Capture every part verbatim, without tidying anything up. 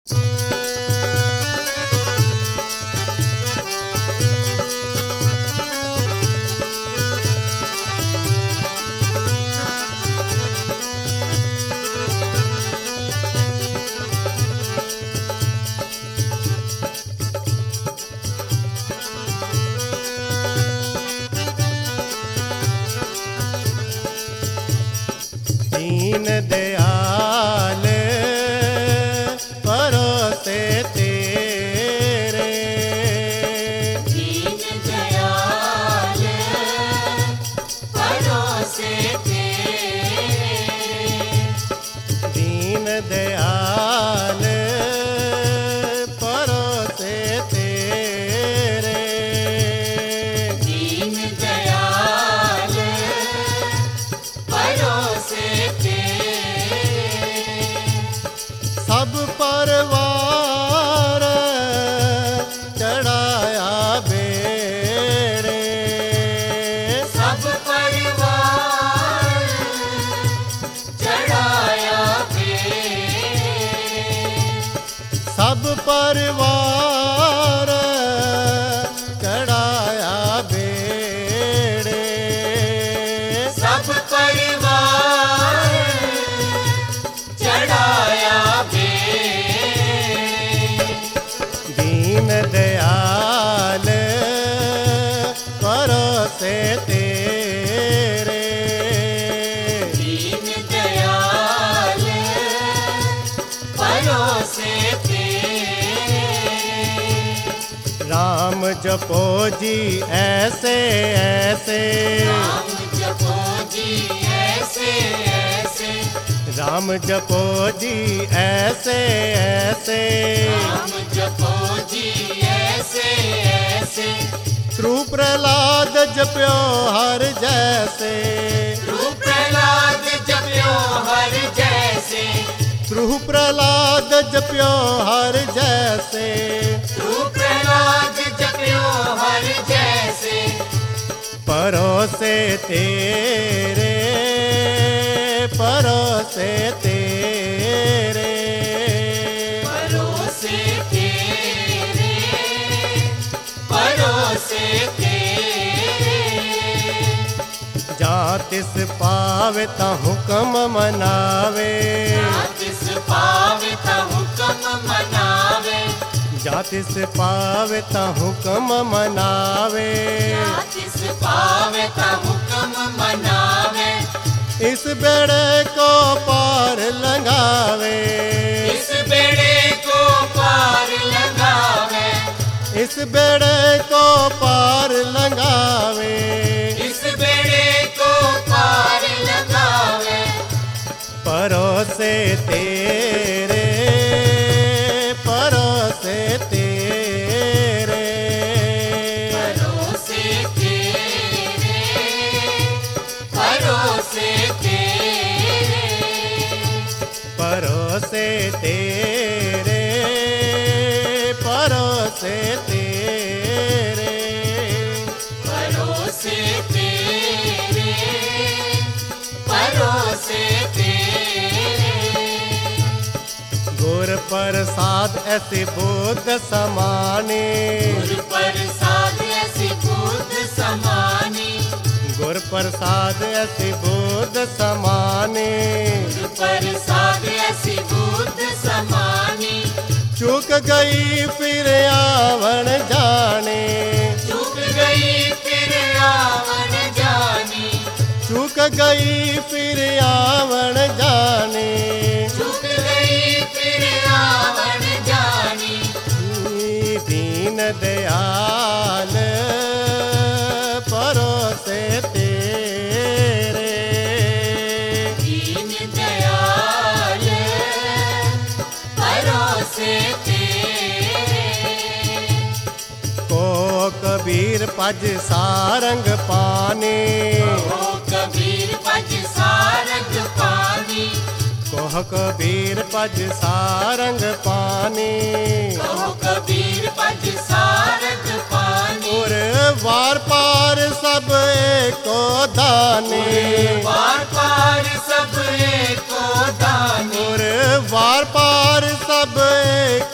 दीन दयाल परोसे तेरे, दीन दयाल परोसे तेरे, दीन दयाल परोसे तेरे, दीन दयाल परोसे तेरे, सब परवार चढ़ाया बेड़े, सब परिवार चढ़ाया बेड़े, सब परिवार चढ़ाया बेड़े, सब परिवार चढ़ाया बेड़े, दीन दयाल परोसे तेरे, दीन दयाल परोसे तेरे, राम जपो जी ऐसे ऐसे, राम जपो जी ऐसे ऐसे, राम जपो जी ऐसे ऐसे, राम जपो जी ऐसे ऐसे, ध्रुव प्रहलाद जप्यो हर जैसे, रूप प्रहलाद जप्यो हर जैसे, ध्रुव प्रहलाद जप्यो हर जैसे, रूप प्रहलाद जप्यो हर जैसे, परोसे तेरे, परोसे तेरे, परोसे तेरे, परोसे तेरे, जहाँ तिस पावे ता हुक्म मनावे, तिस पावे ता हुक्म मनावे, जहाँ तिस पावे ता हुक्म मनावे, तिस पावे ता हुक्म मनावे, इस बेड़े को पार लगावे, इस बेड़े को पार लगावे, इस बेड़े को पार लगावे, इस बेड़े को पार लगावे, परोसे तेरे, परोसे तेरे, परोसे तेरे, परोसे तेरे, परोसे तेरे, परोसे तेरे, परोसे तेरे, परोसे तेरे, गुर प्रसाद ऐसे बुद्ध समाने, गुरु प्रसाद ऐसी बुद्ध समानी, गुर प्रसाद ऐसे बुद्ध समाने, गुरु प्रसाद ऐसी बुद्ध समानी, चूक गई फिर आवन जाने, चूक गई फिर आवन जानी, चूक गई फिर आवन जाने, चूक गई फिर आवन जानी, दीन दयाल परोसे तेरे, दीन दयाल परोसे तेरे, को कबीर पज सारंग पाने, ओ कबीर पज सारंग पानी, कोह कबीर पज सारंग पानी, ओ कबीर पज सारंग पानी, और वार पार सब एको दानी, पार पार सब एको दानी, और वार पार सब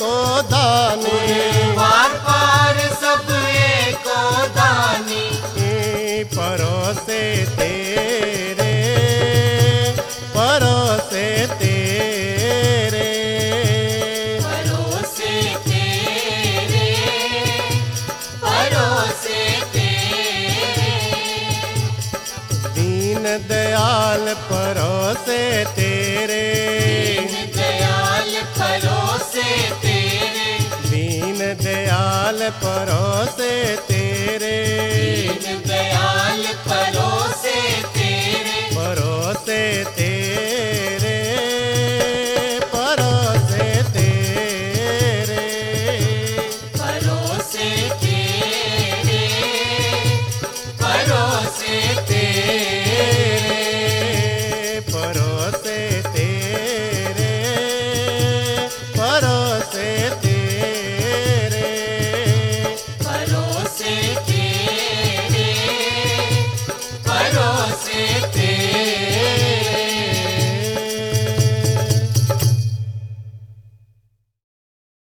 परोसे तेरे, दीन दयाल परोसे तेरे, दीन दयाल परोसे तेरे, परोसे तेरे